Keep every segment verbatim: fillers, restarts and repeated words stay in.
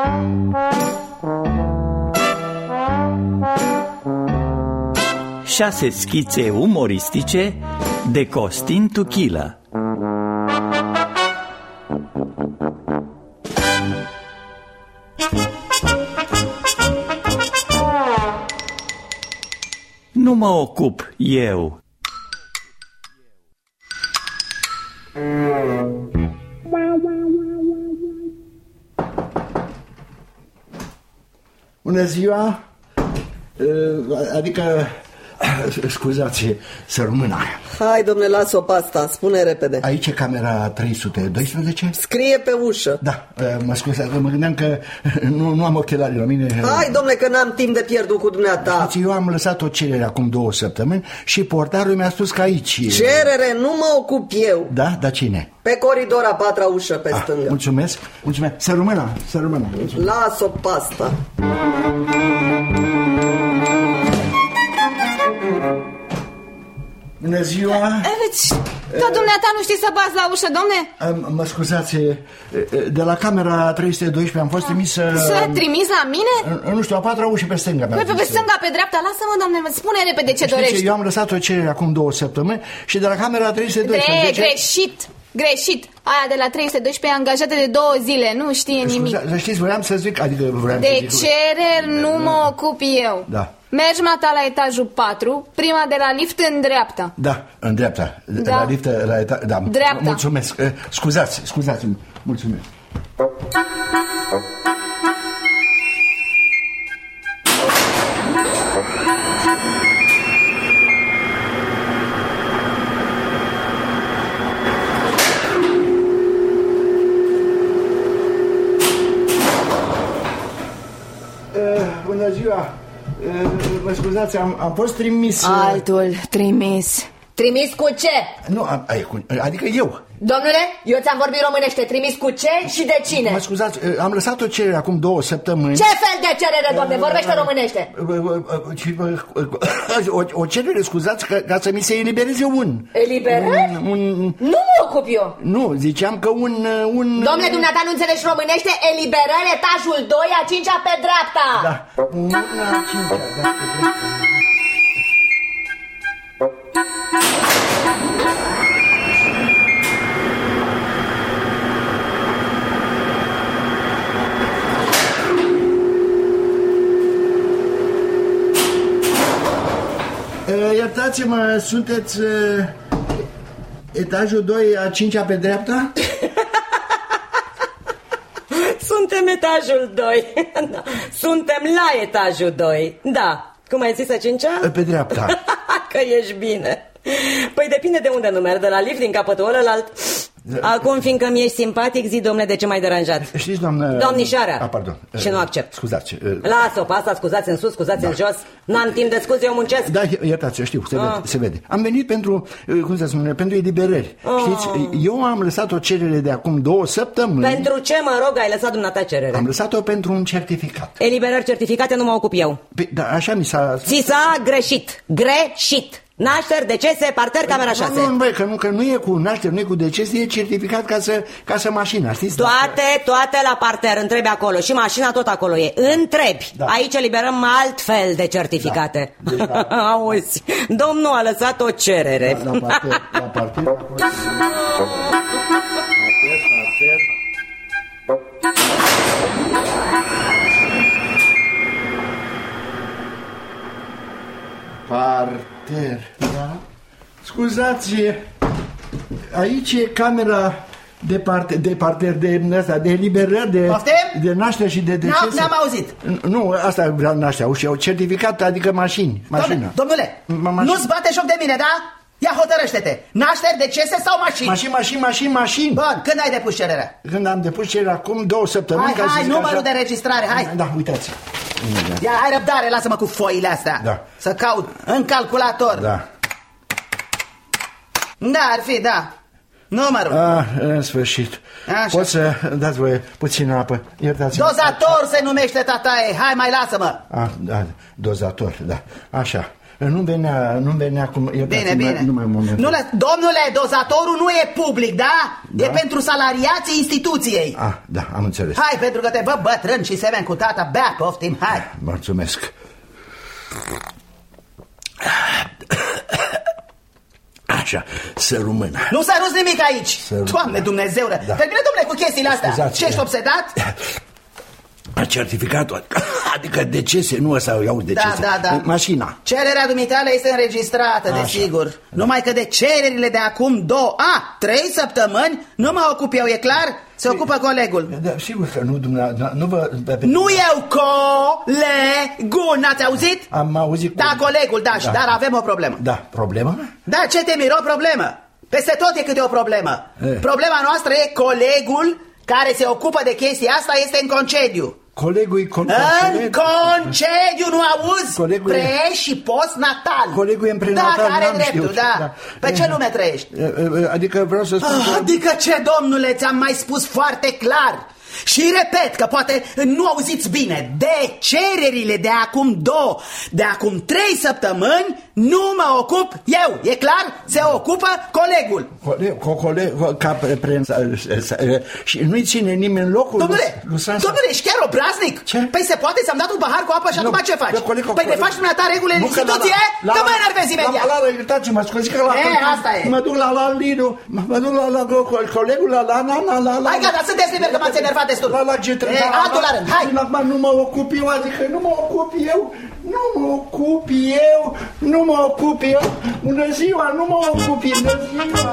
Șase schițe umoristice de Costin Tuchilă. Nu mă ocup eu. Bună ziua! Adică, scuzați, să rămână. Hai, domnule, las-o pe asta, spune repede. Aici e camera trei sute doisprezece? Scrie pe ușă. Da, mă scuzați, mă gândeam că nu, nu am ochelari la mine. Hai, domnule, că n-am timp de pierdut cu dumneata. Știți, eu am lăsat o cerere acum două săptămâni și portarul mi-a spus că aici... Cerere, nu mă ocup eu. Da? Dar cine? Pe coridor, a patra ușă, pe ah, stânga. Mulțumesc, mulțumesc. Să rămână, să rămână. Las-o pe asta. Bună ziua! Dar dumneata nu știi să bați la ușă, domne? Mă scuzați, de la camera trei sute doisprezece am fost trimis să... Să trimis la mine? Nu știu, a patra ușă pe stânga. Păi pe, pe stânga, pe dreapta, lasă-mă, domne, spune repede ce Știți, dorești. eu am lăsat o cerere acum două săptămâni și de la camera trei sute doisprezece... Gre, greșit, greșit. Aia de la trei sute doisprezece e angajată de două zile, nu știe nimic. Scuza, știți, vreau să zic, adică vreau de să zic... cereri nu mă ocup eu. Da. Mergi, mata, la etajul patru, prima de la lift în dreapta. Da, în dreapta. Da. La lift, la etaj... Da. Dreapta. Mulțumesc. Scuzați, scuzați-mi. Mulțumesc. Bună ziua! Mă scuzați, am, am fost trimis... Altul trimis. Trimis cu ce? Nu, adică eu. Domnule, eu ți-am vorbit românește. Trimis cu ce și de cine? Mă scuzați, am lăsat o cerere acum două săptămâni. Ce fel de cerere, doamne? Vorbește românește. O, o cerere, scuzați, ca, ca să mi se elibereze un... Eliberări? Un, un... Nu mă ocup eu. Nu, ziceam că un... un... Domnule, dumneata nu înțelegi românește? Eliberări, etajul doi, a cincea pe dreapta. Da, una, a cincea, da, pe dreapta. Iertați-mă, sunteți uh, etajul doi, a cincea pe dreapta? Suntem etajul doi. Da. Suntem la etajul doi. Da. Cum ai zis, a cincea? Pe dreapta. Că ești bine. Păi depinde de unde nu merg, de la lift, din capătul ălălalt. Acum, fiindcă mi-ești simpatic, zi, domnule, de ce m-ai deranjat? Știți, doamnă... Domnișoara. A, pardon. Și nu accept. Scuzați. Lasă-o pe asta, scuzați în sus, scuzați da. în jos. N-am timp de scuze, eu muncesc. Da, iertați, știu, se, ah. vede, se vede. Am venit pentru, cum se spune, pentru eliberări. Ah. Știți, eu am lăsat o cerere de acum două săptămâni. Pentru ce, mă rog, ai lăsat dumneata cerere? Am lăsat-o pentru un certificat. Eliberări certificate nu mă ocup eu. Pe, da, așa mi s-a... Ți s-a greșit. Greșit. Nașteri, decese, parter, camera șase. Nu, nu, băi, că nu, că nu e cu nașteri, nu e cu decese, e certificat ca să, ca să mașina, știți? Toate, toate la parter, întrebi acolo. Și mașina tot acolo e. Întrebi. Da. Aici eliberăm altfel de certificate. Da. Deci, da. Auzi, domnul a lăsat o cerere. La, la parter, la parter, la parter, parter. Parter, da? Scuzați, aici e camera de parter, de parter, de asta, de eliberări, de, de naștere și de decese. N-am auzit. Nu, asta vreau naștere, și au certificat, adică mașini, mașina. Domnule, domnule nu-ți bate joc de mine, da? Ia hotărăște-te, nașteri, decese sau mașini? Mașini, mașini, mașini, mașini. Bun, când ai depus cererea? Când am depus cererea, acum două săptămâni. Hai, hai, numărul așa... de registrare, hai. Da, uitați. Ia, hai răbdare, lasă-mă cu foile astea. Da. Să caut în calculator. Da. Da, ar fi, da. Numărul. Ah, în sfârșit. Așa. Poți să dați voie puțină apă? Iertați-mă. Dozator se numește, tataie. Hai, mai lasă-mă. Ah, da, dozator, da. Așa. Nu venea, nu venea cum... Bine, bine. Nu mai moment. Nu, domnule, dozatorul nu e public, da? da? E pentru salariații instituției. Ah, da, am înțeles. Hai, pentru că te văd bătrân și semen cu tata, bea, poftim, hai. Mulțumesc. Așa, să rămână. Nu s-a rus nimic aici. Doamne Dumnezeule, da. Termină, domnule, cu chestiile astea. Scuzați, ce ești obsedat? Certificatul, adică decese, nu ăsta iau decese. Da, da, da. Mașina. Cererea dumitale este înregistrată, desigur. Numai că de cererile de acum două, a, trei săptămâni nu mă ocup eu, e clar? Se ocupă colegul. Da, sigur că nu, dumneavoastră, nu vă... Nu eu, colegul, n-ați auzit? Am auzit. Da, colegul, da, da, dar avem o problemă. Da, problemă? Da, ce te miro, problemă. Peste tot e câte o problemă. E. Problema noastră e colegul care se ocupă de chestia asta este în concediu. Colegul e con în concediu, nu auzi? Colegul pre- și post-natal. Colegul e în prenatal. Da, care dreptul, știut. da. da. Pe ce lume trăiești? Adică vreau să spun... Ah, adică ce, domnule, ți-am mai spus foarte clar. Și repet, că poate nu auziți bine. De cererile de acum două, de acum trei săptămâni nu mă ocup eu. E clar? Se ocupă colegul. Coleg, co coleg, ca pre, și nu-i ține nimeni locul. Domnule, domnule, ești chiar obraznic? Ce? Păi se poate să-mi dat un pahar cu apă și acum ce faci? Coleg, păi ne faci dumneata regulile în instituție? Că mă enervezi imediat. La, la, la, iertați-mă, scuzi că la... E, asta e. Mă duc la la Lidu, mă duc la la colegul la la la la la... Hai gata, sunteți liber că m-ați enervat destul. La la G trei. E, altul la rând, hai. Nu mă ocup eu, adică nu mă ocup eu. Nu mă ocup eu, nu mă ocup eu. Bună ziua, nu mă ocup eu, bună ziua.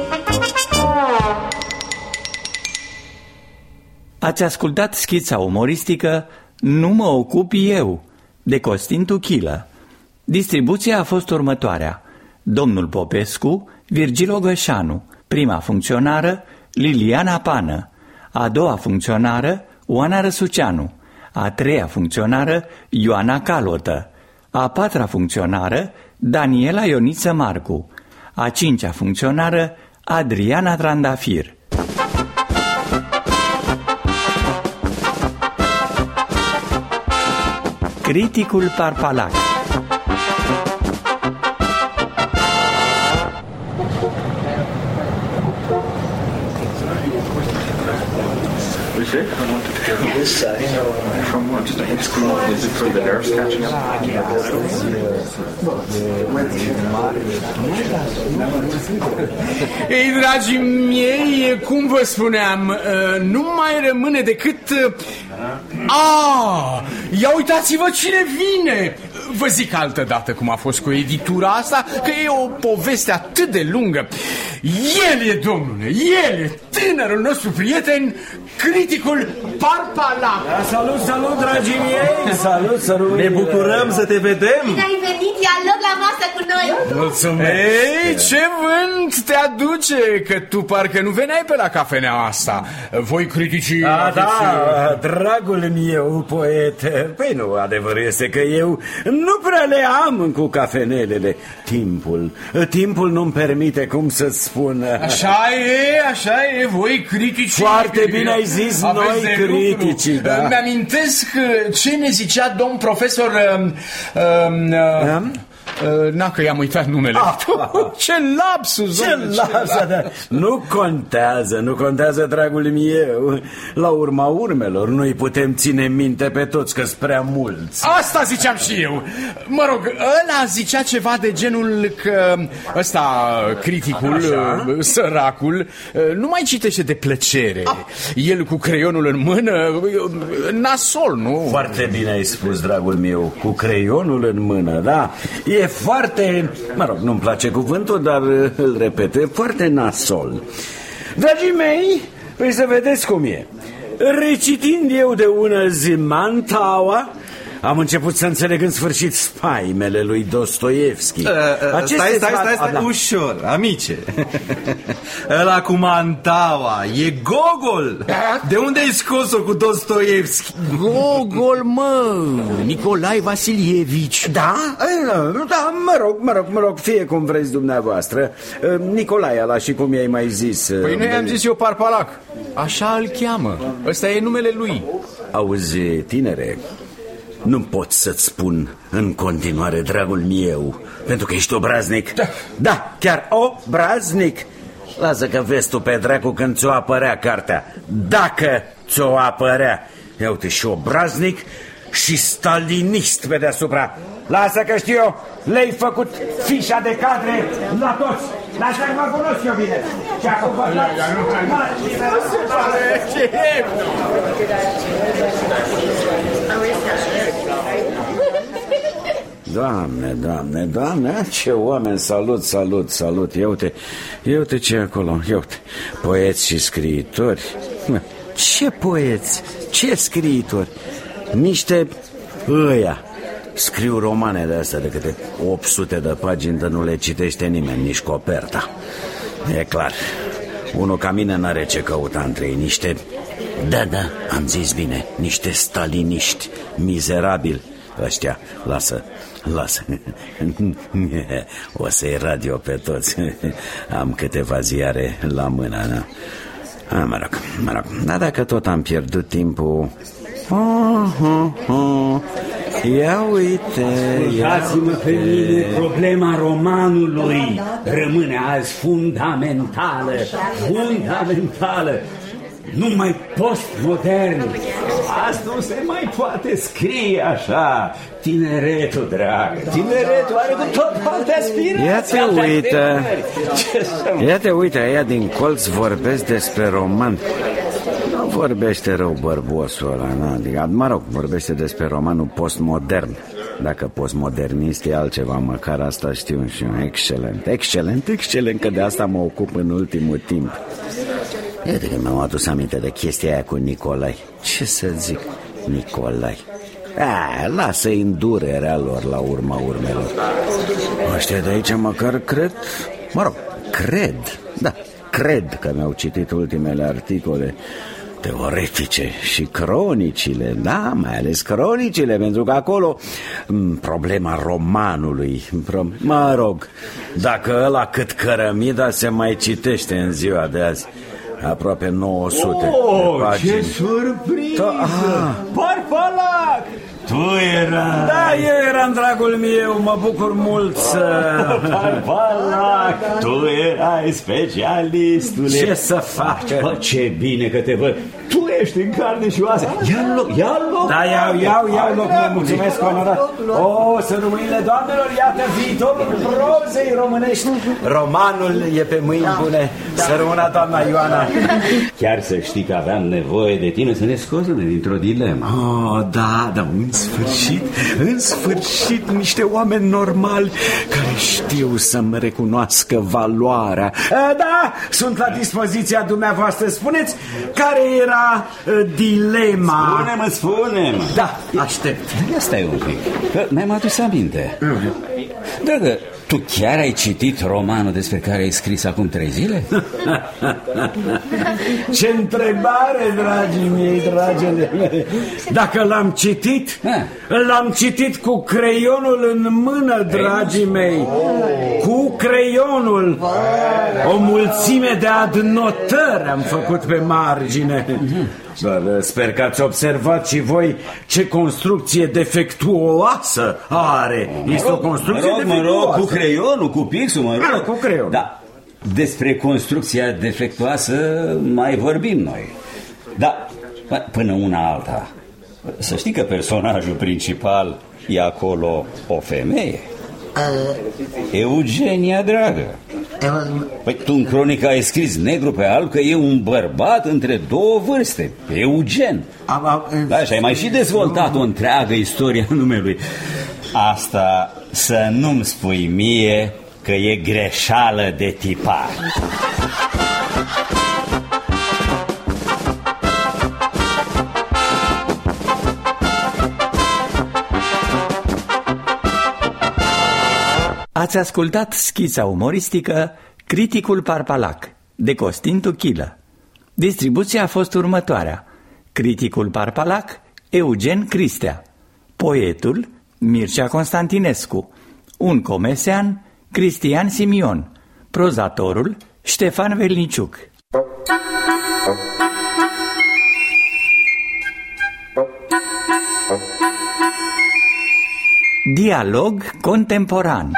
Ați ascultat schița umoristică Nu mă ocup eu, de Costin Tuchilă. Distribuția a fost următoarea: domnul Popescu, Virgil Ogășanu, prima funcționară, Liliana Pană, a doua funcționară, Oana Răsuceanu, a treia funcționară, Ioana Calotă, a patra funcționară, Daniela Ioniță Marcu, a cincea funcționară, Adriana Trandafir. Criticul Parpalac. Ei, dragii miei, cum vă spuneam, nu mai rămâne decât... A, ia uitați-vă cine vine! Vă zic altă dată cum a fost cu editura asta, că e o poveste atât de lungă. El e, domnule, el e tânărul nostru prieten, criticul Parpalac. Da, salut, salut, dragii miei! Salut, salut! Ne bucurăm să te vedem! Bine ai venit, ia loc la masă cu noi! Mulțumesc! Ei, ce vânt te aduce, că tu parcă nu veneai pe la cafenea asta. Voi criticii... A, da, dragul meu poet. Păi nu, adevărul este că eu nu prea le am cu cafenelele. Timpul, timpul nu-mi permite, cum să-ți spun. Așa e, așa e, voi criticii... Foarte bine ai zis, noi criticii, da. Mi-amintesc ce ne zicea domn profesor... Um, um, Uh, na, că i-am uitat numele. Ah, ah, ah. Ce lapsus, ce domnule, lapsus, ce da. Nu contează, nu contează, dragul meu. La urma urmelor, noi putem ține minte pe toți că-s prea mulți. Asta ziceam și eu. Mă rog, ăla zicea ceva de genul că ăsta, criticul, așa? Săracul, nu mai citește de plăcere. Ah. El cu creionul în mână, nasol, nu? Foarte bine ai spus, dragul meu, cu creionul în mână, da. E foarte, mă rog, nu-mi place cuvântul, dar îl repet, e foarte nasol. Dragii mei, păi să vedeți cum e. Recitind eu de una zi Mantaua, am început să înțeleg în sfârșit spaimele lui Dostoevski. uh, uh, Stai, stai, stai, stai, stai. Ușor, amice. Ăla cu Mantaua e Gogol. De unde ai scos-o cu Dostoevski? Gogol, mă, Nicolae Vasilievici. Da? Da, mă rog, mă rog, mă rog, fie cum vreți dumneavoastră. Nicolae ăla și cum i-ai mai zis. Păi noi am zis eu Parpalac. Așa îl cheamă, ăsta e numele lui. Auzi, tinere, nu pot să-ți spun în continuare, dragul meu, pentru că ești obraznic. Da, da, chiar obraznic. Lasă că vezi tu pe dracu când ți-o apărea cartea. Dacă ți-o apărea. Ia uite, și obraznic și stalinist pe deasupra. Lasă că știu eu, le-ai făcut fișa de cadre la toți. Lasă că mă cunosc eu bine. Și acum vă Doamne, doamne, doamne, ce oameni, salut, salut, salut. Ia uite, ia uite ce e acolo, ia uite, poeți și scriitori. Ce poeți, ce scriitori? Niște ăia scriu romane de astea de câte opt sute de pagini, dar nu le citește nimeni, nici coperta. E clar, unul ca mine n-are ce căuta între ei, niște, da, da, am zis bine, niște staliniști mizerabili. Ăștia, lasă, lasă. O să-i radio pe toți. Am câteva ziare la mână, da? A, mă rog, mă rog. Dar dacă tot am pierdut timpul... Oh, oh, oh. Ia uite, Scuzați-mă pe mine, problema romanului rămâne azi fundamentală, fundamentală. Numai postmodern. Asta nu se mai poate scrie așa. Tineretul, dragă, tineretul are cu tot alte aspirații. Ia te uită, ia te uită, aia din colț vorbesc despre roman. Nu vorbește rău bărbosul ăla, adică, mă rog, vorbește despre romanul postmodern. Dacă postmodernist e altceva, măcar asta știu și eu. Excelent, excelent, excelent, că de asta mă ocup în ultimul timp. Iată că mi-am adus aminte de chestia aia cu Nicolai. Ce să zic, Nicolai? A, lasă-i îndurerea lor la urma urmelor. Ăștia de aici măcar cred, mă rog, cred, da, cred că mi-au citit ultimele articole teoretice și cronicile, da, mai ales cronicile, pentru că acolo problema romanului, mă rog, dacă ăla cât cărămida se mai citește în ziua de azi. Aproape nouă sute oh, de pagini. Ce surpriză! Ah. Parpalac! Tu erai... Da, eu eram, dragul meu, mă bucur mult să... Parpalac! Tu erai specialistule. Ce să faci? Bă, ce bine că te văd. Tu ești în carne și oase. Ia loc, ia loc. Da, iau, iau, iau loc. Mă mulțumesc, onorat. O, să rămâinile doamnelor, iată viitorul prozei românești. Romanul e pe mâini bune. Să rămână doamna Ioana. Chiar să știi că aveam nevoie de tine să ne scoți dintr-o dilemă. Oh, da, da, în sfârșit, în sfârșit, niște oameni normali care știu să-mi recunoască valoarea. Da, sunt la dispoziția dumneavoastră. Spuneți care era uh, dilema. Spune-mă, spune-mă. Da, aștept. Ia stai un pic, că mi-am adus aminte. Dragă, tu chiar ai citit romanul despre care ai scris acum trei zile? Ce întrebare, dragii mei, dragile mele. Dacă l-am citit, l-am citit cu creionul în mână, dragii mei. Cu creionul. O mulțime de adnotări am făcut pe margine. Dar sper că ați observat și voi ce construcție defectuoasă are. Este o construcție mă rog, defectuoasă. Mă rog, cu creionul, cu pixul, mă rog. Cu creionul. Da, despre construcția defectuoasă mai vorbim noi. Da, până una alta. Să știi că personajul principal e acolo o femeie. Eugenia, dragă. Păi tu în cronică ai scris negru pe alb că e un bărbat între două vârste, Eugen. Da, și ai mai și dezvoltat o întreagă istorie a numelui. Asta să nu-mi spui mie că e greșeală de tipar. Ați ascultat schița umoristică Criticul Parpalac, de Costin Tuchilă. Distribuția a fost următoarea: Criticul Parpalac, Eugen Cristea; poetul, Mircea Constantinescu; un comesean, Cristian Simion; prozatorul, Ștefan Velniciuc. Dialog contemporan.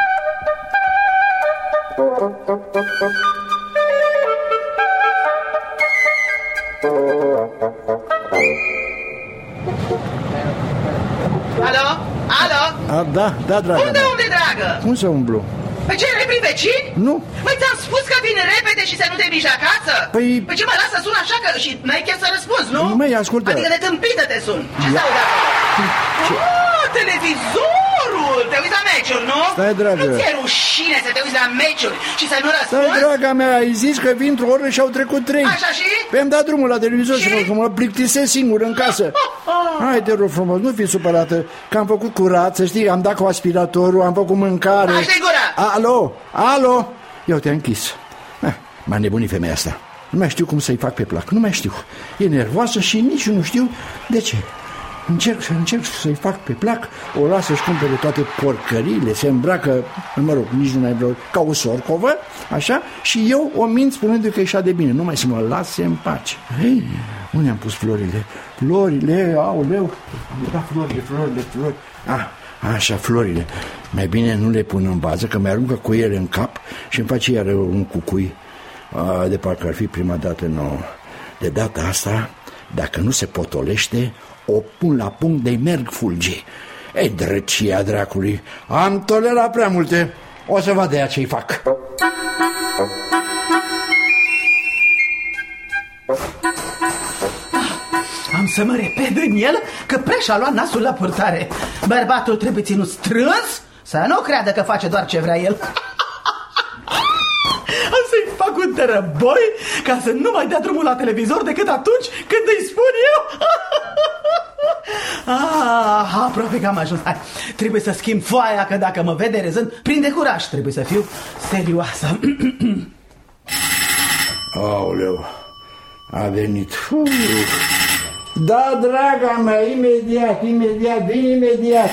Alo? Alo? A, da, da, dragă. Unde, unde, dragă? Cum să umblu? Pe ce, ai prin vecini? Nu. Păi ți-am spus că vine repede și să nu te miști acasă? Păi... Păi ce mă lasă sun așa că și n-ai chef să răspunzi, nu? Măi, ascultă. Adică de tâmpită te sun. Ce Ia. s-au dat? Ce? Oh, televizorul! Te uiți la meciuri, nu? Stai, dragă. Nu ți-e rușine să te uiți la meciuri și să nu răspunzi? Stai, draga mea, ai zis că vin într-o oră și au trecut trei. Așa și? Păi am dat drumul la televizor și, Și? și mă plictisesc singur în casă. Hai, te rog frumos, nu fi supărată, că am făcut curat, să știi, am dat cu aspiratorul, am făcut mâncare. Așa-i gura! Alo, alo, eu te-am închis. Ah, m-a nebunit femeia asta. Nu mai știu cum să-i fac pe plac, nu mai știu. E nervoasă și nici nu știu de ce. Încerc, încerc să-i fac pe plac, o las să-și cumpere toate porcăriile, se îmbracă, mă rog, nici nu mai vreau, ca o sorcovă, așa, și eu o mint spunându-i că e așa de bine, numai să mă lase în pace. Hei, unde am pus florile? Florile, aoleu, am dat florile, florile, flori. Ah, așa, florile. Mai bine nu le pun în vază, că mi-aruncă cu ele în cap și îmi face iar un cucui. A, de parcă ar fi prima dată nouă. De data asta, dacă nu se potolește, o pun la punct de-i merg fulgi. Ei, drăcia dracului, am tolerat prea multe. O să văd de ea ce-i fac. Am să mă repet în el că preș a luat nasul la purtare. Bărbatul trebuie ținut strâns să nu creadă că face doar ce vrea el. Am să-i fac un tărăboi ca să nu mai dea drumul la televizor decât atunci când îi spun eu. Ah, aproape că am ajuns. Hai, trebuie să schimb foaia, că dacă mă vede rezând, prinde curaj. Trebuie să fiu serioasă. Aoleu, a venit. Uf. Da, draga mea, imediat, imediat, vin imediat.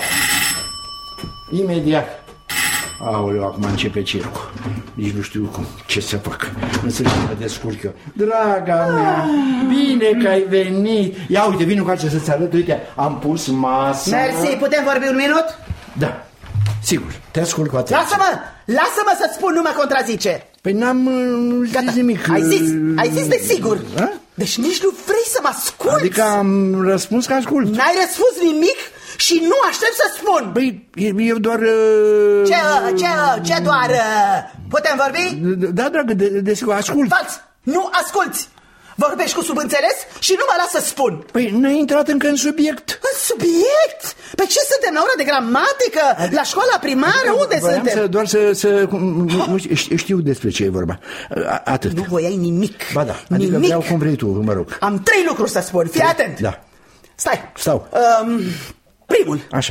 Imediat. Aoleu, acum începe circul. Nici nu știu cum, ce să fac. Însă și mă descurc eu. Draga mea, bine că ai venit. Ia uite, vin încoace să-ți arăt. Uite, am pus masa. Mersi, putem vorbi un minut? Da, sigur, te ascult cu atenție. Lasă-mă, lasă-mă să-ți spun, nu mă contrazice. Păi n-am uh, zis nimic. Ai zis, ai zis de sigur. A? Deci nici nu vrei să mă asculți. Adică am răspuns că ascult. N-ai răspuns nimic și nu aștept să spun. Păi, eu doar... Uh... Ce, ce, ce doar? Uh... Putem vorbi? Da, dragă, desigur, de, ascult. Fals, nu asculți. Vorbești cu subînțeles și nu mă las să spun. Păi n-ai intrat încă în subiect. În subiect? Pe ce suntem la ora de gramatică? La școala primară? Unde Voiam suntem? Să, doar să, să știu despre ce e vorba. Atât. Nu voiai nimic. Ba da, adică nimic. vreau cum vrei tu, mă rog. Am trei lucruri să spun, fii atent. Da. Stai. Stau. Um, primul. Așa.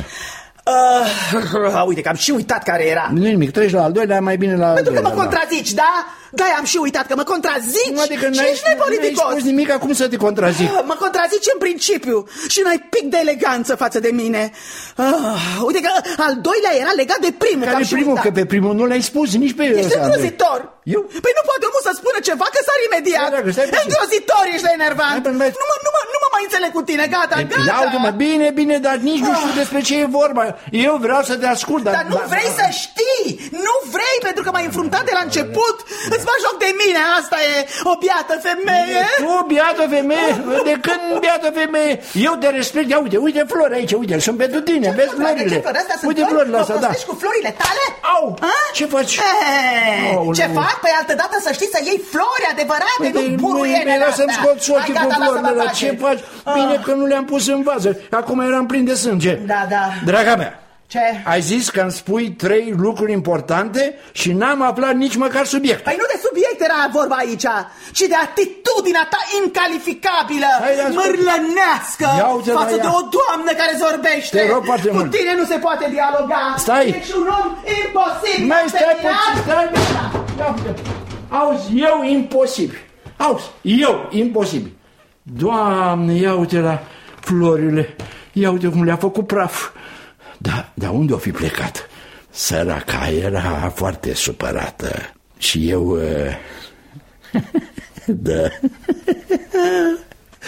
Uh, uite că am și uitat care era. Nu nimic, treci la al doilea, mai bine la al Pentru că doilea, mă contrazici, da? Da, am și uitat că mă contrazici. Nu, adică și ești n-ai nepoliticos. spus nimic, acum să te contrazic. Uh, mă contrazici în principiu și n-ai pic de eleganță față de mine. Uh, uite că al doilea era legat de primul. Care că primul? Că pe primul nu l-ai spus nici pe... Ești îngrozitor. Eu? Păi nu poate omul să spună ceva că sar imediat. Da, da, îngrozitor, ești enervant. Da, da, nu, mă, nu, mă, nu mă mai înțeleg cu tine, gata, e, gata. Iau-te-mă, bine, bine, dar nici nu știu despre ce e vorba. Eu vreau să te ascult. Dar, dar nu dar, vrei să știi. Nu vrei, pentru că m-ai înfruntat de la început. Îți faci joc de mine, asta e o biată femeie. Tu, biată femeie? De când biată femeie? Eu te respect. Ia uite, uite flori aici, uite, sunt pentru tine, vezi florile. Uite florile astea, da. Cu florile tale? Au, ce faci? Ce fac? Păi altă dată să știi să iei flori adevărate, nu buruienele astea. Să-mi scoți ochii cu florile. Ce faci? Bine că nu le-am pus în vază. Acum eram plin de sânge. Da, da. Draga mea, ce? Ai zis că îmi spui trei lucruri importante și n-am aflat nici măcar subiect. Păi nu de subiect era vorba aici, ci de atitudinea ta incalificabilă, mârlănească, față de o doamnă care vorbește. Te rog foarte mult. Cu tine nu se poate dialoga. Stai. Ești un om imposibil. Mai stai puțin, stai. Auzi, eu imposibil. Auzi, eu imposibil. Doamne, ia uite la florile, ia uite cum le-a făcut praf. Da, dar unde o fi plecat? Săraca era foarte supărată. Și eu... Uh... da.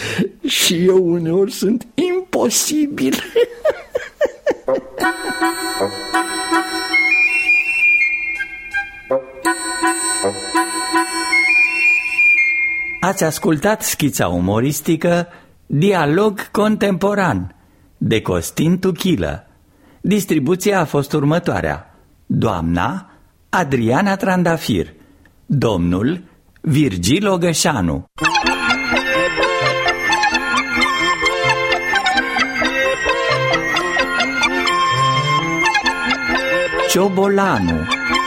Și eu uneori sunt imposibil. Ați ascultat schița umoristică Dialog contemporan de Costin Tuchilă. Distribuția a fost următoarea: doamna Adriana Trandafir, domnul Virgil Ogășanu. Ciobolanu.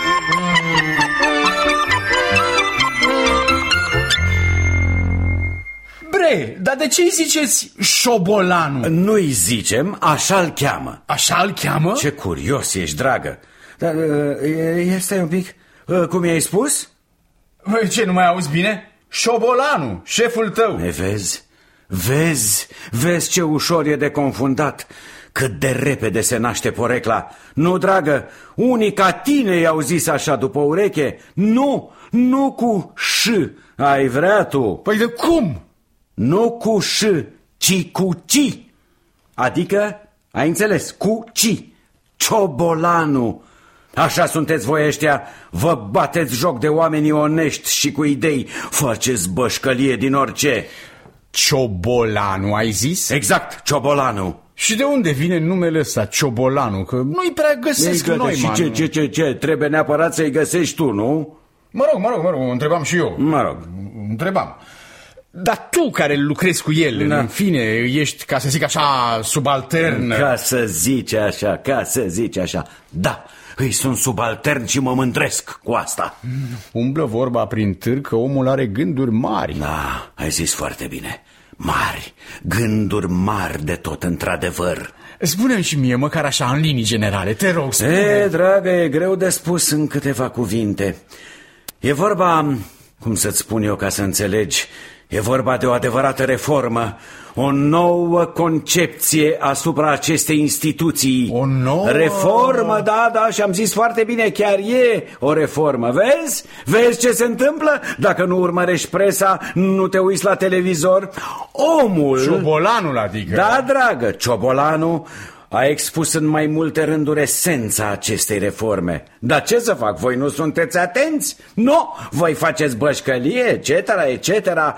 Bre, dar de ce îi ziceți Șobolanu? Nu-i zicem, așa-l cheamă. Așa-l cheamă? Ce curios ești, dragă. Dar este un pic... Cum i-ai spus? Ce, nu mai auzi bine? Șobolanu, șeful tău. E, vezi? Vezi? Vezi ce ușor e de confundat. Cât de repede se naște porecla. Nu, dragă, unii ca tine i-au zis așa după ureche. Nu, nu cu ș ai vrea tu. Păi de cum? Nu cu ș, ci cu ci. Adică, ai înțeles, cu ci. Ciobolanu. Așa sunteți voi ăștia. Vă bateți joc de oamenii onești și cu idei. Faceți bășcălie din orice. Ciobolanu, ai zis? Exact, Ciobolanu. Și de unde vine numele ăsta, Ciobolanu? Că nu-i prea găsesc Ei, noi, și man. ce, ce, ce, ce? Trebuie neapărat să-i găsești tu, nu? Mă rog, mă rog, mă rog, întrebam și eu. Mă rog. Întrebam. Dar tu care lucrezi cu el, da. În fine, ești, ca să zic așa, subaltern. Ca să zici așa, ca să zici așa. Da, îi sunt subaltern și mă mândresc cu asta. Umblă vorba prin târg că omul are gânduri mari. Da, ai zis foarte bine. Mari, gânduri mari de tot, într-adevăr. Spune-mi și mie, măcar așa, în linii generale, te rog, spune. E, dragă, e greu de spus în câteva cuvinte. E vorba, cum să-ți spun eu ca să înțelegi, e vorba de o adevărată reformă, o nouă concepție asupra acestei instituții. O nouă... Reformă, da, da, și am zis foarte bine, chiar e o reformă. Vezi? Vezi ce se întâmplă? Dacă nu urmărești presa, nu te uiți la televizor, omul... Ciobolanul, adică. Da, dragă, Ciobolanu a expus în mai multe rânduri esența acestei reforme. Dar ce să fac? Voi nu sunteți atenți? Nu, voi faceți bășcălie, et cetera, et cetera.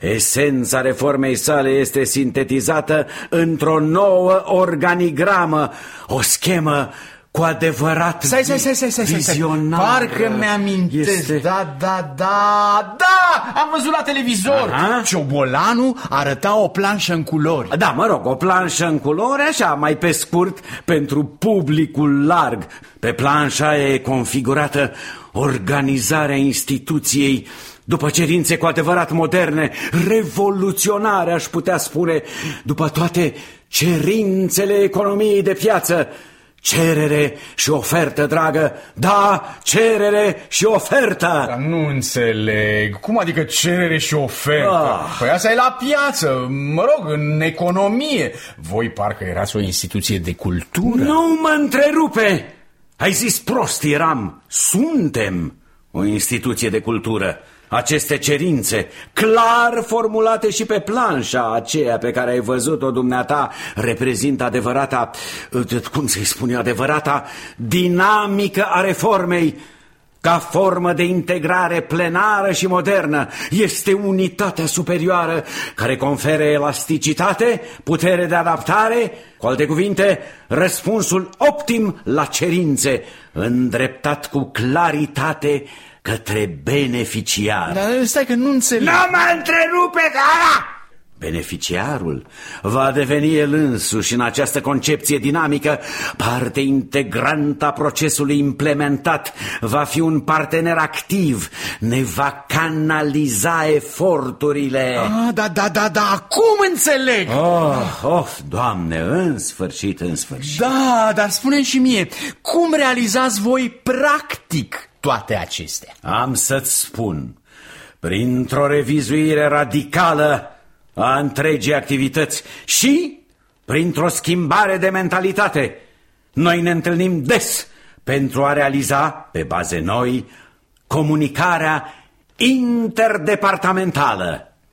Esența reformei sale este sintetizată într-o nouă organigramă, o schemă cu adevărat stai, stai, stai, stai, stai, vizionară. Parcă mi-amintesc, este... da, da, da, da, am văzut la televizor. Aha. Ciobolanu arăta o planșă în culori. Da, mă rog, o planșă în culori, așa, mai pe scurt, pentru publicul larg. Pe planșa e configurată organizarea instituției după cerințe cu adevărat moderne, revoluționare, aș putea spune, după toate cerințele economiei de piață. Cerere și ofertă, dragă. Da, cerere și ofertă. Dar nu înțeleg. Cum adică cerere și ofertă? Ah. Păi asta e la piață, mă rog, în economie. Voi parcă erați o instituție de cultură. Nu mă întrerupe. Ai zis prost, eram. Suntem o instituție de cultură. Aceste cerințe, clar formulate și pe planșa aceea pe care ai văzut-o dumneata, reprezintă adevărata, cum să-i spun eu, adevărata dinamică a reformei. Ca formă de integrare plenară și modernă, este unitatea superioară care conferă elasticitate, putere de adaptare, cu alte cuvinte, răspunsul optim la cerințe, îndreptat cu claritate către beneficiar. Dar stai că nu înțeleg. Nu mă întrerupe, da! Beneficiarul va deveni el însuși în această concepție dinamică parte integrantă a procesului implementat, va fi un partener activ, ne va canaliza eforturile. Ah, da, da, da, da, acum înțeleg. Oh, oh, Doamne, în sfârșit, în sfârșit. Da, dar spune-mi și mie, cum realizați voi practic toate acestea? Am să-ți spun, printr-o revizuire radicală a întregii activități și printr-o schimbare de mentalitate. Noi ne întâlnim des pentru a realiza, pe baze noi, comunicarea interdepartamentală.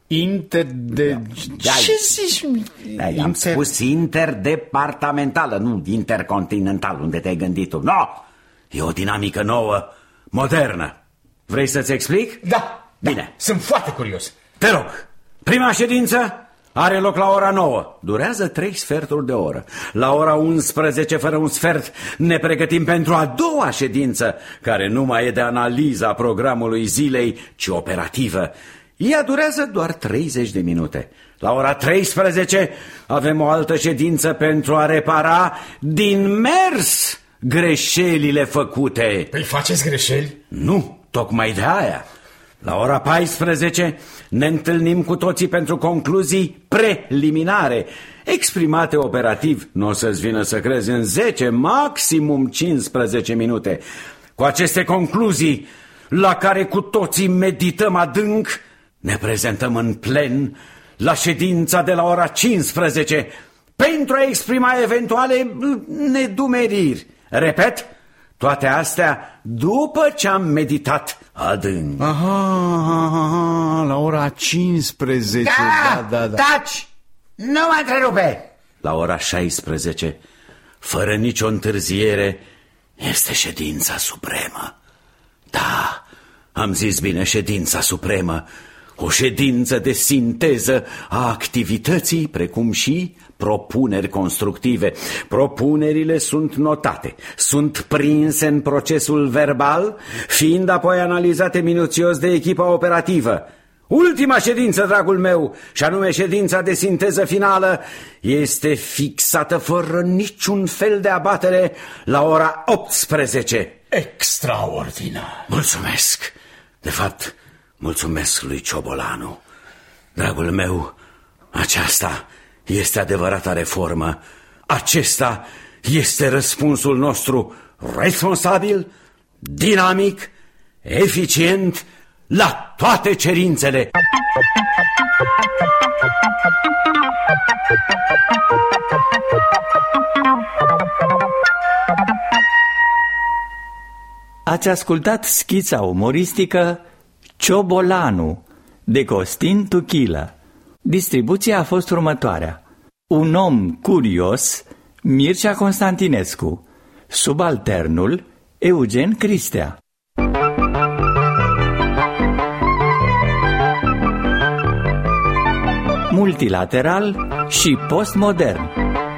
Inter de... Da, ce zici? Da, am Inter... spus interdepartamentală, nu intercontinental, unde te-ai gândit tu. No! E o dinamică nouă, modernă. Vrei să-ți explic? Da. Bine. Da. Sunt foarte curios. Te rog, prima ședință are loc la ora nouă. Durează trei sferturi de oră. La ora unsprezece fără un sfert ne pregătim pentru a doua ședință, care nu mai e de analiza programului zilei, ci operativă. Ea durează doar treizeci de minute. La ora treisprezece avem o altă ședință pentru a repara din mers greșelile făcute. Păi faceți greșeli? Nu, tocmai de aia. La ora paisprezece ne întâlnim cu toții pentru concluzii preliminare, exprimate operativ. Nu o să-ți vină să crezi, în zece, maximum cincisprezece minute. Cu aceste concluzii, la care cu toții medităm adânc, ne prezentăm în plen la ședința de la ora cincisprezece pentru a exprima eventuale nedumeriri. Repet, toate astea după ce am meditat adânc. Aha, aha, la ora cincisprezece. Da, da, da, da. Taci! Nu mă întrerupe! La ora șaisprezece, fără nicio întârziere, este ședința supremă. Da, am zis bine, ședința supremă. O ședință de sinteză a activității, precum și propuneri constructive. Propunerile sunt notate, sunt prinse în procesul verbal, fiind apoi analizate minuțios de echipa operativă. Ultima ședință, dragul meu, și anume ședința de sinteză finală, este fixată fără niciun fel de abatere la ora optsprezece. Extraordinar! Mulțumesc! De fapt, mulțumesc lui Ciobolanu. Dragul meu, aceasta este adevărata reformă. Acesta este răspunsul nostru responsabil, dinamic, eficient la toate cerințele. Ați ascultat schița umoristică Ciobolanu de Costin Tuchilă. Distribuția a fost următoarea: Un om curios, Mircea Constantinescu. Subalternul, Eugen Cristea. Multilateral și postmodern.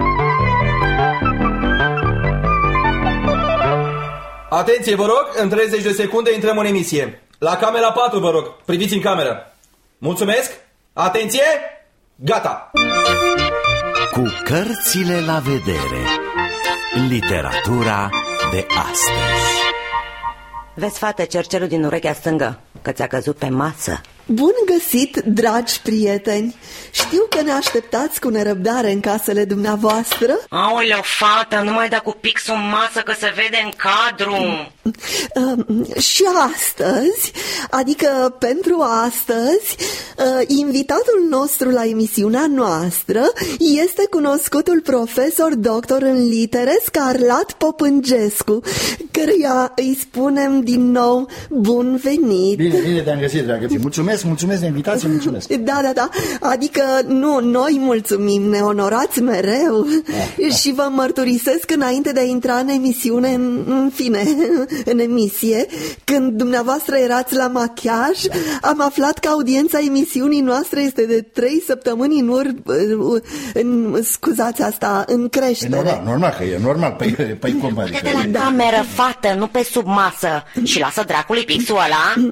Atenție, vă rog, în treizeci de secunde intrăm în emisie. La camera patru, vă rog, priviți în cameră. Mulțumesc, atenție, gata. Cu cărțile la vedere. Literatura de astăzi. Vezi, fată, cercelul din urechea stângă, că ți-a căzut pe masă. Bun găsit, dragi prieteni! Știu că ne așteptați cu nerăbdare în casele dumneavoastră. Aoleu, fată, nu mai da cu pixul în masă, că se vede în cadru. uh, Și astăzi, adică pentru astăzi, uh, invitatul nostru la emisiunea noastră este cunoscutul profesor doctor în litere Scarlat Popângescu, căruia îi spunem din nou bun venit. Bine, bine te-am găsit, dragă ție. Mulțumesc, mulțumesc de invitație, mulțumesc. Da, da, da, adică nu, noi mulțumim, ne onorați mereu. ah, Și vă mărturisesc înainte de a intra în emisiune, în, în fine, în emisie, când dumneavoastră erați la machiaj, da. Am aflat că audiența emisiunii noastre este de trei săptămâni în urmă, în, scuzați asta, în creștere. E normal, normal că e normal, păi, păi cum adică? Uite-te la cameră, fată, nu pe sub masă. Și lasă dracului pixul ăla.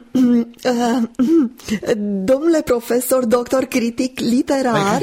Domnule profesor, doctor critic literar,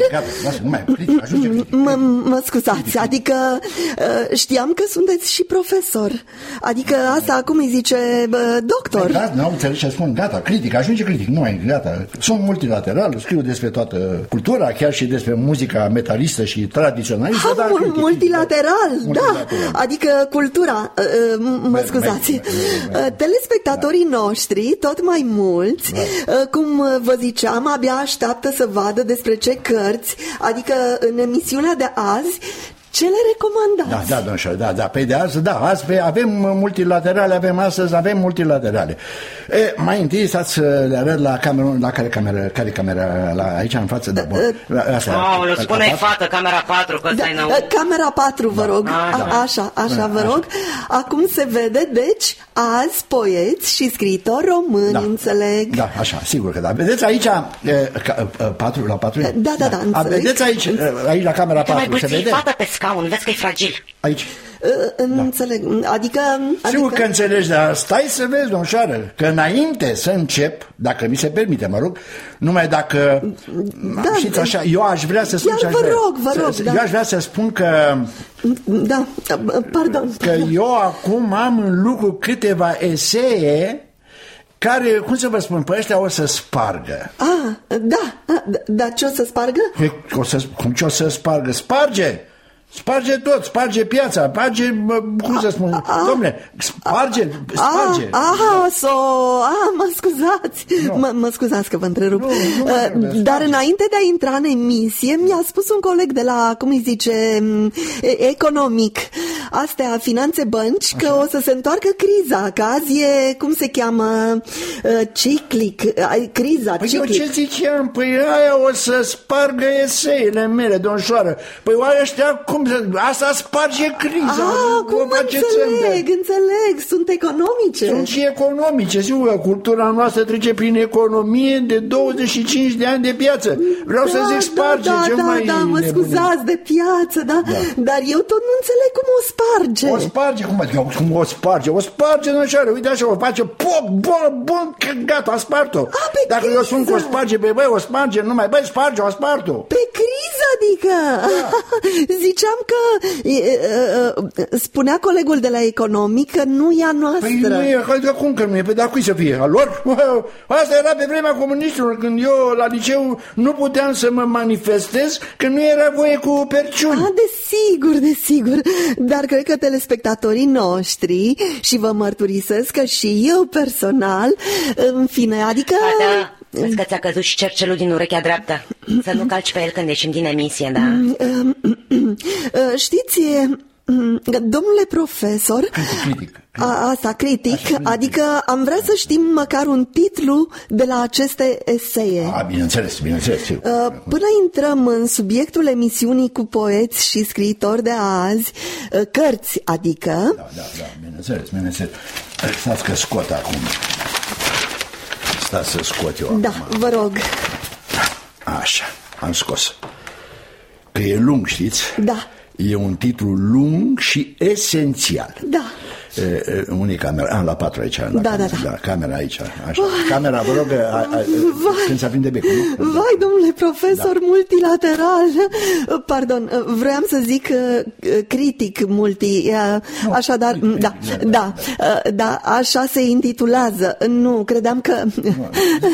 mă scuzați, adică știam că sunteți și profesor. Adică asta acum îi zice doctor. Da, nu înțeleg ce spun, gata, critic, ajunge critic, nu mai, gata. Sunt multilateral, scriu despre toată cultura, chiar și despre muzica metalistă și tradiționalistă. Ah, mul critic, multilateral, da, adică cultura, mă scuzați. Telespectatorii noștri, tot mai mulți, cum vă ziceam, abia așteaptă să vadă despre ce cărți, adică în emisiunea de azi, ce le recomandați? Da, da, domnule, da, da, pe de azi, da, azi pe, avem multilaterale, avem astăzi, avem multilaterale. E, mai întâi stați să le arăt la cameră, la care cameră, care camera, la, aici în față, da, bun. Aoleu, spune-i fată, camera patru, că ăsta-i nou. Camera patru, vă rog, așa, așa, vă rog. Acum se vede, deci, azi poeți și scriitori români, da, înțeleg. Da, așa, sigur că da. Vedeți aici, e, ca, patru, la patru? Da, da, da, da. înțeleg. Vedeți aici, aici la camera patru, se vede? Fată pe scaun, vezi că e fragil. Aici. Da. Înțeleg, adică... Sigur adică... că înțelegi, dar stai să vezi, domnșoară, că înainte să încep, dacă mi se permite, mă rog, numai dacă, da, știți așa, eu aș vrea să spun... Iar ce aș vă vrea. rog, vă rog, să, da. Eu aș vrea să spun că... Da, pardon. Că eu acum am în lucru câteva esee care, cum să vă spun, pe ăștia o să spargă. Ah, da, dar ce o să spargă? O să, cum ce o să spargă? Sparge! Sparge tot, sparge piața, sparge, cum să spun, dom'le, sparge, sparge. Aha, so, ah, mă scuzați, mă, mă scuzați că vă întrerup. Nu, nu mă trebuie, dar înainte de a intra în emisie, mi-a spus un coleg de la, cum îi zice, economic, astea, finanțe bănci, că o să se întoarcă criza, că azi e, cum se cheamă, ciclic, criza, păi ciclic. eu ce ziceam, păi aia o să spargă eseile mele, domnșoară, păi oare ăștia, cum asta sparge criza. Ah, cum înțeleg, înțeleg, sunt economice. Sunt și economice, sigur că cultura noastră trece prin economie de douăzeci și cinci de ani de piață. Vreau da, să zic sparge, da, ce da, mai da, mă nebune. scuzați, de piață, da? da, dar eu tot nu înțeleg cum o sparge. O sparge, cum, adică, cum o sparge? O sparge, nu așa, uite așa, o face, poc, bun, bun, gata, a spart-o. A, pe Dacă criză. eu spun că o sparge, pe băi, o sparge, numai, băi, sparge, o spart-o. Pe criză, adică, da. Ziceam că e, e, spunea colegul de la economic că nu e a noastră. Păi nu e, adică cum că nu e? Păi dar cui să fie? A lor? Asta era pe vremea comuniștilor, când eu la liceu nu puteam să mă manifestez, că nu era voie cu perciuni. Ah, desigur, desigur, dar cred că telespectatorii noștri, și vă mărturisesc că și eu personal, în fine, adică... Fata, vezi că ți-a căzut și cercelul din urechea dreaptă. Să nu calci pe el când ieșim din emisie, da? Știți, domnule profesor, critic, a, asta, critic, adică am vrea să știm măcar un titlu de la aceste esee. A, bineînțeles, bineînțeles. Până intrăm în subiectul emisiunii cu poeți și scriitori de azi, cărți, adică... Da, da, da, bineînțeles, bineînțeles. Stați că scot acum. Stați să scot eu Da, acum. vă rog. Așa, am scos. Că e lung, știți? Da. E un titlu lung și esențial. Da. E, unii camera, ah, la patru aici. La da, camera, da, da. da. Camera aici, așa. Camera, vă rog, a, a, când se aprinde becul, nu? Vai, domnule profesor, da. Multilateral. Pardon, vroiam să zic critic multi. Nu, așadar, critic, da, da, da, da, da, așa se intitulează. Nu, credeam că... Nu,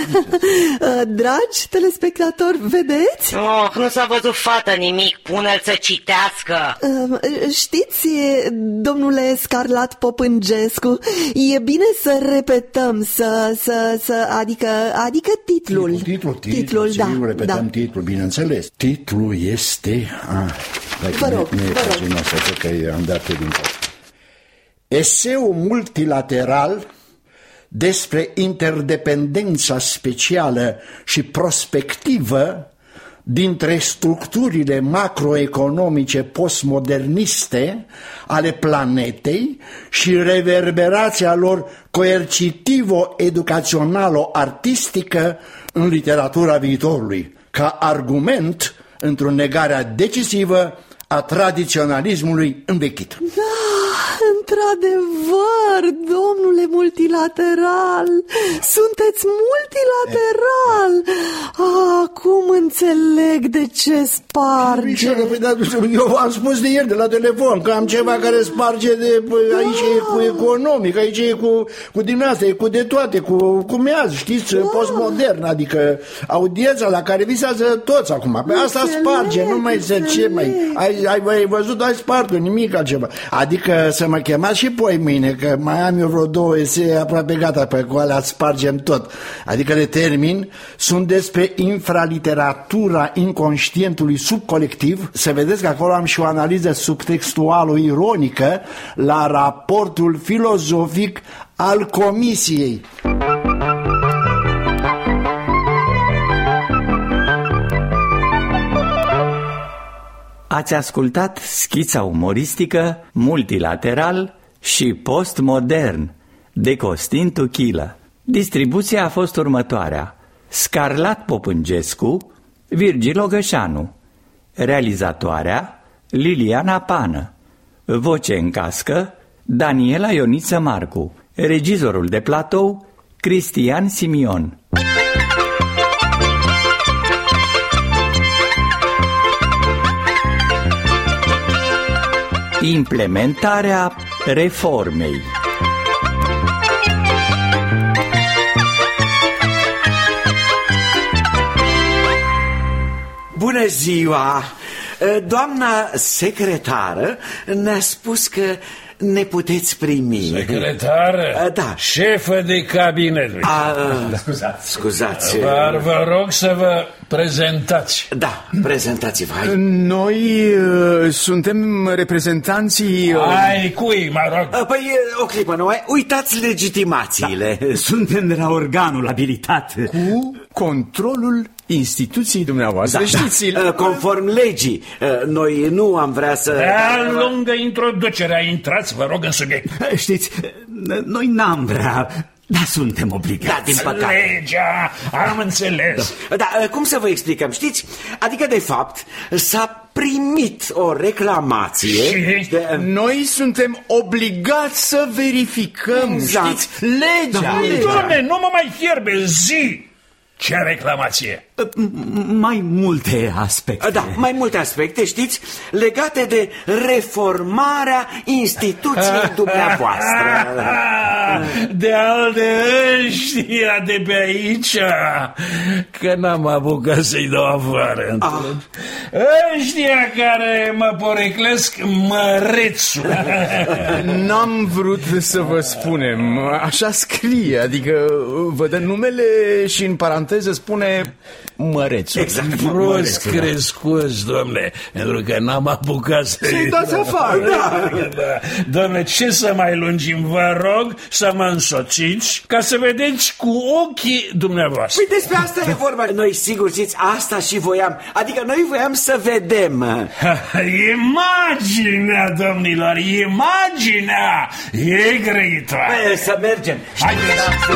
dragi telespectatori, vedeți? Oh, nu s-a văzut, fată, nimic. Pune-l să citească. Știți, domnule Scarlat Popângescu, e bine să repetăm, să, să, să, adică, adică titlul. Titlul, titlul, titlul, titlul da, sigur, repetăm da. titlul, bineînțeles. Titlul este... Ah, vă rog, nu, nu e vă pagina asta, că am dat pe din cap. Eseul multilateral despre interdependența specială și prospectivă dintre structurile macroeconomice postmoderniste ale planetei și reverberația lor coercitivo-educaționalo-artistică în literatura viitorului, ca argument într-o negarea decisivă a tradiționalismului învechit. Da, într-adevăr, domnule multilateral, sunteți multilateral. Acum înțeleg de ce sparge. Eu am spus de ieri de la telefon că am ceva care sparge de aici, e cu economic, aici e cu, cu din asta, e cu de toate, cu, cu meaz, știți, da. Postmodern, adică audiența la care visează toți acum. Pe asta sparge, nu mai se ce mai... Ai, ai, ai văzut, ai spart nimic altceva. Adică să mă chemați și poi mâine, că mai am eu vreo două esee aproape gata pe care spargem tot. Adică le termin, sunt despre infraliteratura inconștientului subcolectiv. Să vedeți că acolo am și o analiză subtextualo-ironică la raportul filozofic al comisiei. Ați ascultat schița umoristică Multilateral și Postmodern de Costin Tuchilă. Distribuția a fost următoarea: Scarlat Popângescu, Virgil Ogășanu. Realizatoarea Liliana Pană. Voce în cască Daniela Ioniță Marcu. Regizorul de platou Cristian Simion. Implementarea reformei. Bună ziua! Doamna secretară ne-a spus că ne puteți primi. Secretară? Da. Șefă de cabinet. A, da. Scuzați. Scuzați. Dar vă rog să vă prezentați. Da, prezentați-vă. Hai. Noi uh, suntem reprezentanții... Uh... Ai cui, mă rog? Păi, o clipă, nu? Uitați legitimațiile. Da. Suntem de la organul abilitat. Cu controlul instituției dumneavoastră. Da, știți, da. Conform legii, noi nu am vrea să... Prea lungă introducerea, intrați, vă rog, în subiect. Știți, noi n-am vrea, dar suntem obligați. Da, din păcate. Legea, am înțeles. Da, da, cum să vă explicăm, știți? Adică, de fapt, s-a primit o reclamație. Și? De... Noi suntem obligați să verificăm, exact. Știți, legea. Da, legea. Doamne, nu mă mai fierbe, zi! Ce reclamație? Mai multe aspecte. Da, mai multe aspecte, știți, legate de reformarea instituției dumneavoastră. De al de ăștia de pe aici, că n-am apucat să-i dau afară. Ah. Ăștia care mă poreclesc mărețul. N-am vrut să vă spunem. Așa scrie, adică vă dă numele și în paranteză spune mărețul. Exact. Prost crescuți, domne, pentru că n-am apucat să-i dați afară. Da, da. Domne, ce să mai lungim, vă rog să mă însoțiți ca să vedeți cu ochii dumneavoastră. Păi despre asta e vorba. Noi, sigur, ziți, asta și voiam. Adică noi voiam să vedem. Imaginea, domnilor, imaginea e grăitoare. Păi, să mergem. Haideți.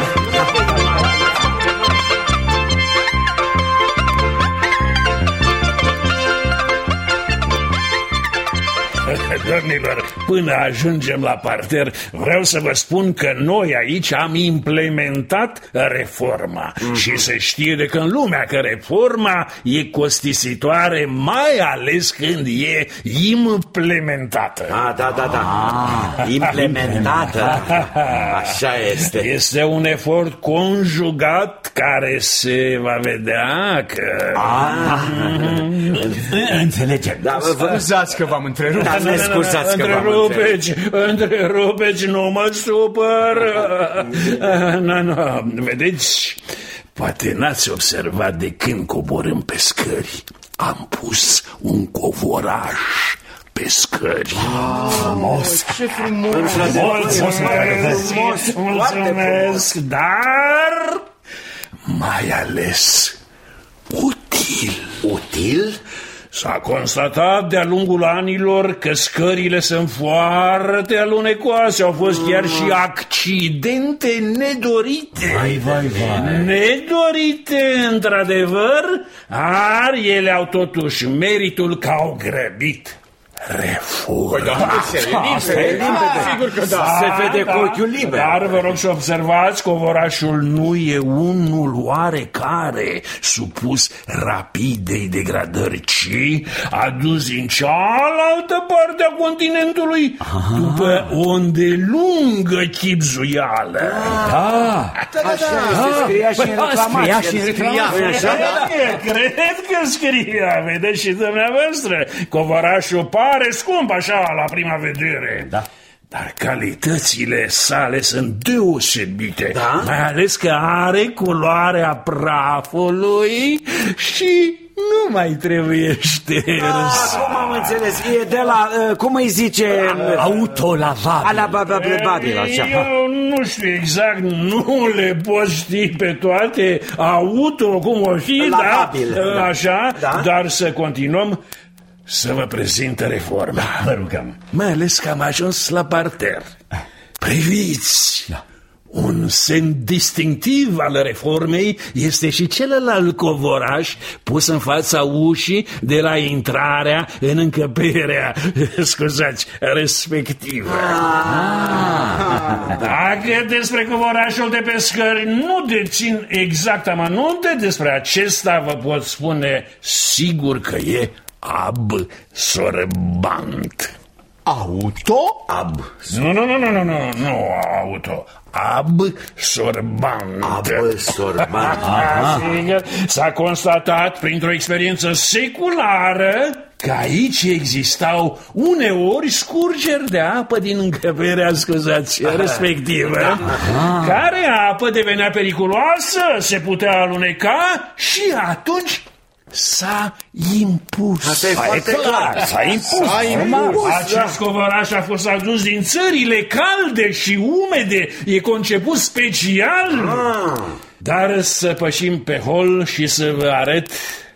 Domnilor, până ajungem la parter, vreau să vă spun că noi aici am implementat reforma. Mm-hmm. Și se știe de când lumea că reforma e costisitoare, mai ales când e implementată. Ah, da, da, da. Ah, implementată. Așa este. Este un efort conjugat care se va vedea că... Ah, înțelegem. Da, scuzați că v-am întrerupt. Da, ne scuzați că v-am întrerupeți, întrerupeți, nu mă supăr. Nu, nu, vedeți, poate n-ați observat de când coborâm pe scări. Am pus un covoraș pe scări. Ah, frumos! Ce frumos! Mulțumesc, mulțumesc, mulțumesc, dar mai ales util. Util? S-a constatat de-a lungul anilor că scările sunt foarte alunecoase. Au fost chiar și accidente nedorite. Vai, vai, vai. Nedorite, într-adevăr, dar ele au totuși meritul că au grăbit reforma. Păi da, sigur că da. Se vede cu ochiul liber. Dar vă rog să observați că covorașul nu e unul oarecare supus rapidei degradări, ci adus din cealaltă parte a continentului Aha. după o îndelungă chibzuială. Da, așa se scria și în reclamație. și în reclamație. Cred că scria, vedeți și dumneavoastră. Covorașul pare scump așa la prima vedere. Da. dar calitățile sale sunt deosebite, da? Mai ales că are culoarea prafului și nu mai trebuie șters. Cum am înțeles, e de la, uh, cum îi zice... Autolavabil. Lavabil, așa. Eu nu știu exact, nu le pot ști pe toate, auto, cum o fi, Lavabil, da, da. așa, Da? dar să continuăm să vă prezint reforma. Vă rugăm. Mai ales că am ajuns la parter. Priviți! Da. Un semn distinctiv al reformei este și celălalt covoraș pus în fața ușii de la intrarea în încăperea, scuzați, respectivă. Ah. Dacă despre covorașul de pescări nu dețin exact amănunte, despre acesta vă pot spune sigur că e absorbant. Auto? Ab. Nu, nu, nu, nu, nu, nu, nu auto. Absorbant. Absorbant. S-a constatat printr-o experiență seculară că aici existau uneori scurgeri de apă din încăperea, scuzați, respectivă, care apă devenea periculoasă, se putea aluneca și atunci s-a impus. Asta e foarte clar. S-a impus. S-a impus. Acest covoraș a fost adus din țările calde și umede. E conceput special. Ah. Dar să pășim pe hol și să vă arăt.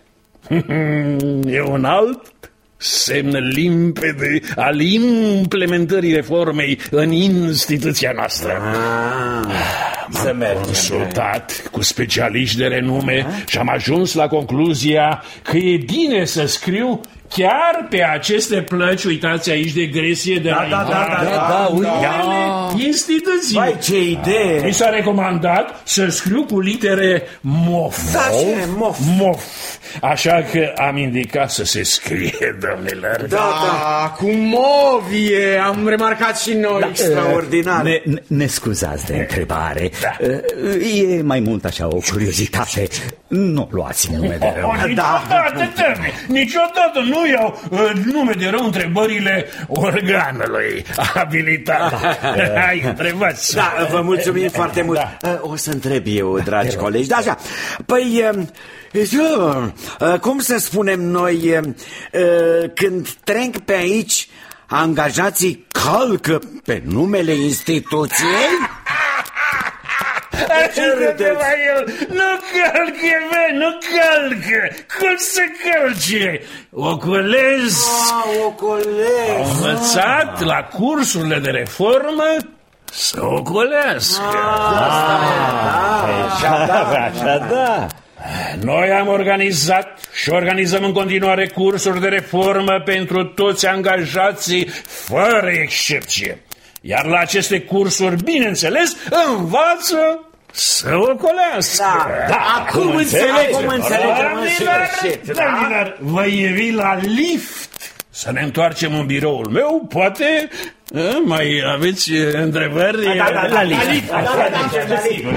E un alt semn limpede al implementării reformei în instituția noastră. Ah. Să mergem. Consultat cu specialiști de renume și am ajuns la concluzia că e bine să scriu chiar pe aceste plăci, uitați aici de gresie de da, la da, intrare, da, da, da, da, instituții. Vai, ce idee! Mi s-a recomandat să scriu cu litere mof. Da, ce mof? Mof. Așa că am indicat să se scrie, domnilor. Da, da. Cu movie, am remarcat și noi. Da, extraordinar. Ne, ne, ne scuzați de întrebare. Da. E mai mult așa o curiozitate. Nu luați nume de rău. Oh, niciodată, da. Niciodată nu iau uh, nume de rău întrebările organului abilitat. Da. Hai, întrebați. Da, vă mulțumim da. foarte mult. Da. O să întreb eu, dragi da, colegi. Da, așa. Păi, cum să spunem noi, când trec pe aici, angajații calcă pe numele instituției? Nu calcă, bă, nu calcă. Cum să calce? Ocolez. Ah, ocolez. Au învățat la cursurile de reformă să ocolească. Așa da, așa da. Noi am organizat și organizăm în continuare cursuri de reformă pentru toți angajații, fără excepție. Iar la aceste cursuri, bineînțeles, învață să ocolească. Da, da, acum înțelegem. Acum înțelegem. Domnilor, vă ievi la lift să ne întoarcem în biroul meu, poate. Mai aveți întrebări? Da, da, da, la lift. La lift. Da, da, da, da, sigur.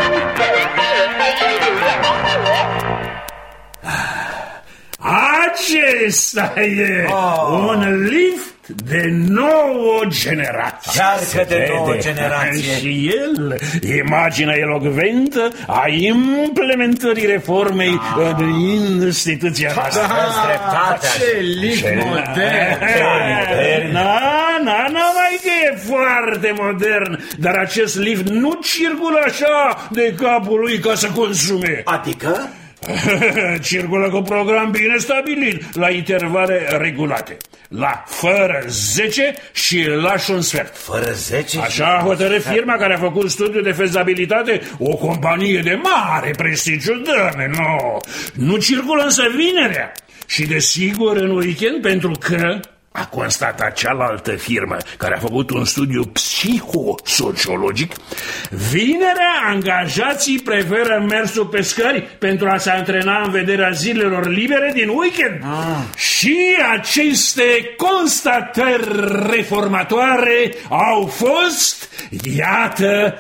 Acesta e oh. un lift de nouă generație. Cearcă de nouă generație. Și el, imaginea elocventă a implementării reformei ah. în instituția noastră. Ah, ce lift modern! Na, na, na, mai că e foarte modern, dar acest lift nu circulă așa de capul lui ca să consume. Adică? Circulă cu program bine stabilit, la intervale regulate. La fără zece și lași un sfert. Fără zece? Așa a hotărât firma care a făcut studiul de fezabilitate, o companie de mare prestigiu, dă-me, nu. Nu circulă însă vinerea. Și desigur în weekend, pentru că a constatat cealaltă firmă care a făcut un studiu psihosociologic, vinerea angajații preferă mersul pe scări pentru a se antrena în vederea zilelor libere din weekend. Ah. Și aceste constatări reformatoare au fost, iată,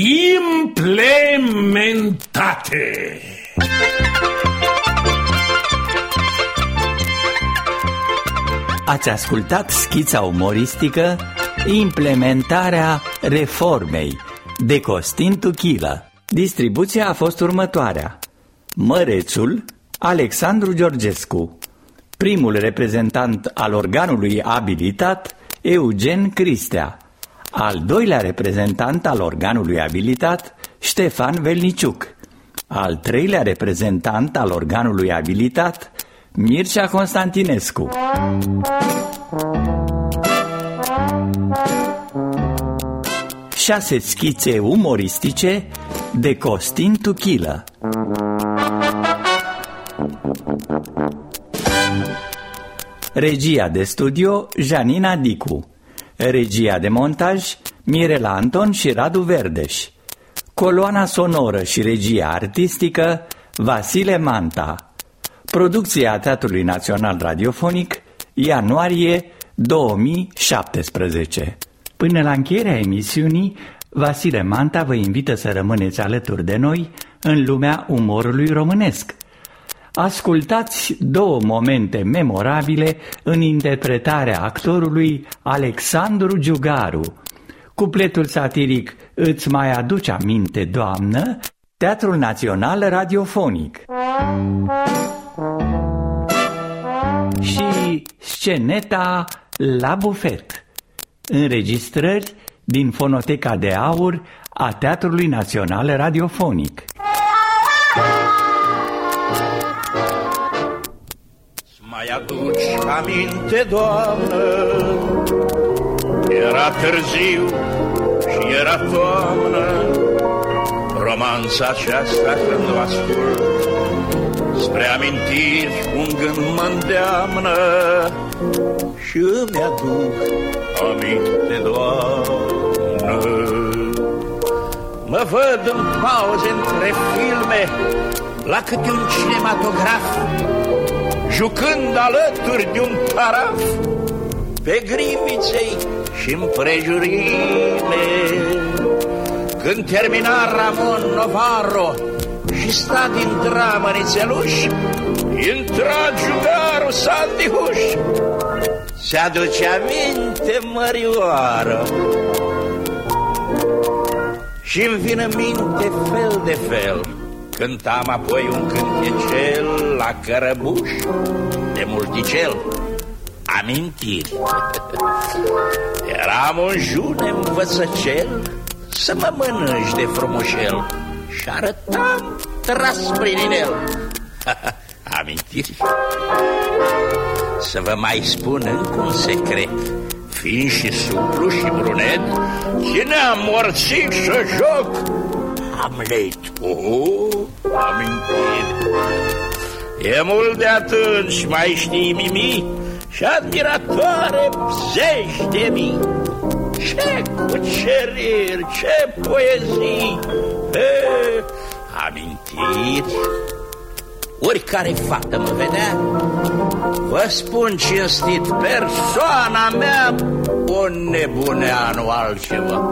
implementate. Ați ascultat schița umoristică Implementarea reformei de Costin Tuchilă. Distribuția a fost următoarea: Mărețul Alexandru Georgescu, primul reprezentant al organului abilitat Eugen Cristea, al doilea reprezentant al organului abilitat Ștefan Velniciuc, al treilea reprezentant al organului abilitat Mircea Constantinescu. Șase schițe umoristice de Costin Tuchilă. Regia de studio Janina Dicu. Regia de montaj Mirela Anton și Radu Verdeș. Coloana sonoră și regia artistică Vasile Manta. Producția Teatrului Național Radiofonic, ianuarie două mii șaptesprezece. Până la încheierea emisiunii, Vasile Manta vă invită să rămâneți alături de noi în lumea umorului românesc. Ascultați două momente memorabile în interpretarea actorului Alexandru Giugaru. Cupletul satiric Îți mai aduci aminte, Doamnă? Teatrul Național Radiofonic. Și sceneta La Bufet. Înregistrări din Fonoteca de Aur a Teatrului Național Radiofonic. Mai aduci aminte, Doamnă, era târziu și era toamnă, romanța aceasta când o ascult, spre amintiri un gând mă îndeamnă și îmi aduc aminte, Doamnă. Mă văd în pauze între filme la câte un cinematograf, jucând alături de un taraf pe Griviței și împrejurime. Când termina Ramon Novaro și sta din dramă nițeluș, intra Giugaru Sandihuș. Se-aduce aminte, mărioară, și-mi vine în minte fel de fel. Cântam apoi un cântecel la cărăbuș de multicel, amintiri. Eram un june învățăcel să mă mănânci de frumușel și arătam tras prin inel. Amintiri. Să vă mai spun încă un secret, fiind și suplu și brunet, țineam morțic să joc Hamlet. Oh, amintiri. E mult de atunci, mai știi, Mimi, și admiratoare zeci de mii. Ce cuceriri, ce poezii, e, amintiri. Oricare fată mă vedea, vă spun cinstit, persoana mea o nebunea, nu altceva.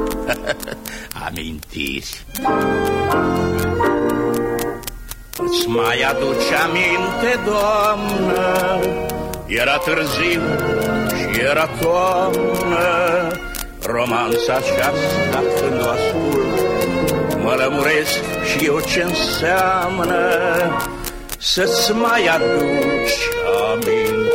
Amintiri. Îți mai aduce aminte, Doamnă, era târziu și era toamnă, romanța aceasta când o ascult, mă lămuresc și eu ce înseamnă să-ți mai aduci aminte.